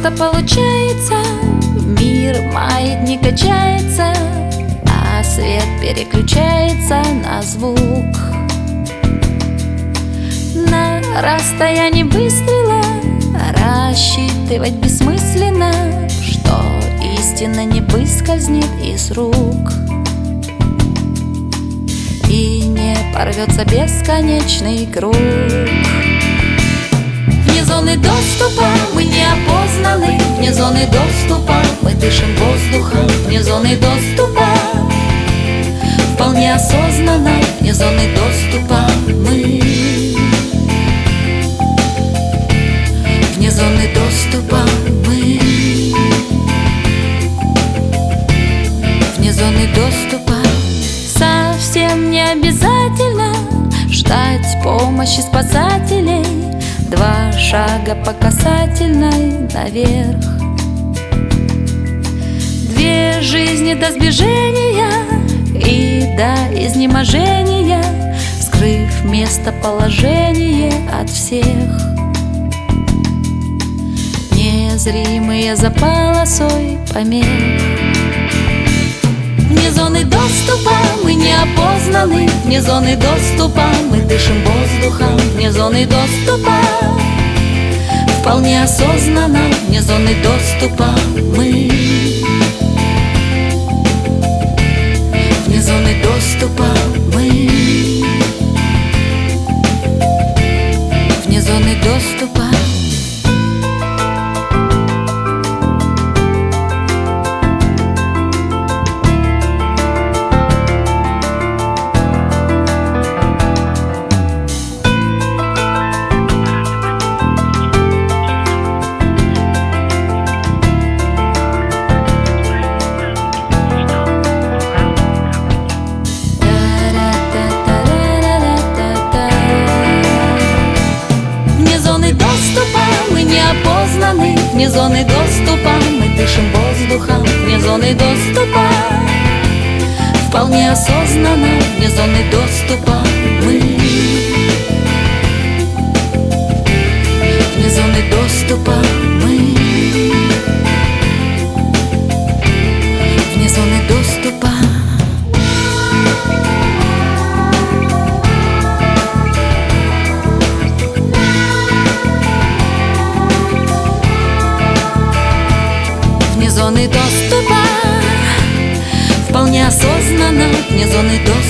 просто получается. Мир маятник качается, а свет переключается на звук. На расстоянии выстрела рассчитывать бессмысленно, что истина не выскользнет из рук и не порвется бесконечный круг. Вне зоны доступа мы не опознаны, вне зоны доступа мы дышим воздухом, вне зоны доступа вполне осознанно, вне зоны доступа мы. Вне зоны доступа мы. Вне зоны доступа. Совсем не обязательно ждать помощи спасателей. 2 шага по касательной наверх. 2 жизни до сближения и до изнеможения, скрыв местоположение от всех. Незримые за полосой помех. Вне зоны доступа мы не опознаны, вне зоны доступа мы дышим воздухом, вне зоны доступа вполне осознанно, вне зоны доступа мы. Вне зоны доступа мы. Вне зоны доступа. Вне зоны доступа мы дышим воздухом, вне зоны доступа вполне осознанно, вне зоны доступа мы. Вне зоны доступа мы. Вне зоны доступа. Вне зоны доступа вполне осознанно, вне зоны доступа.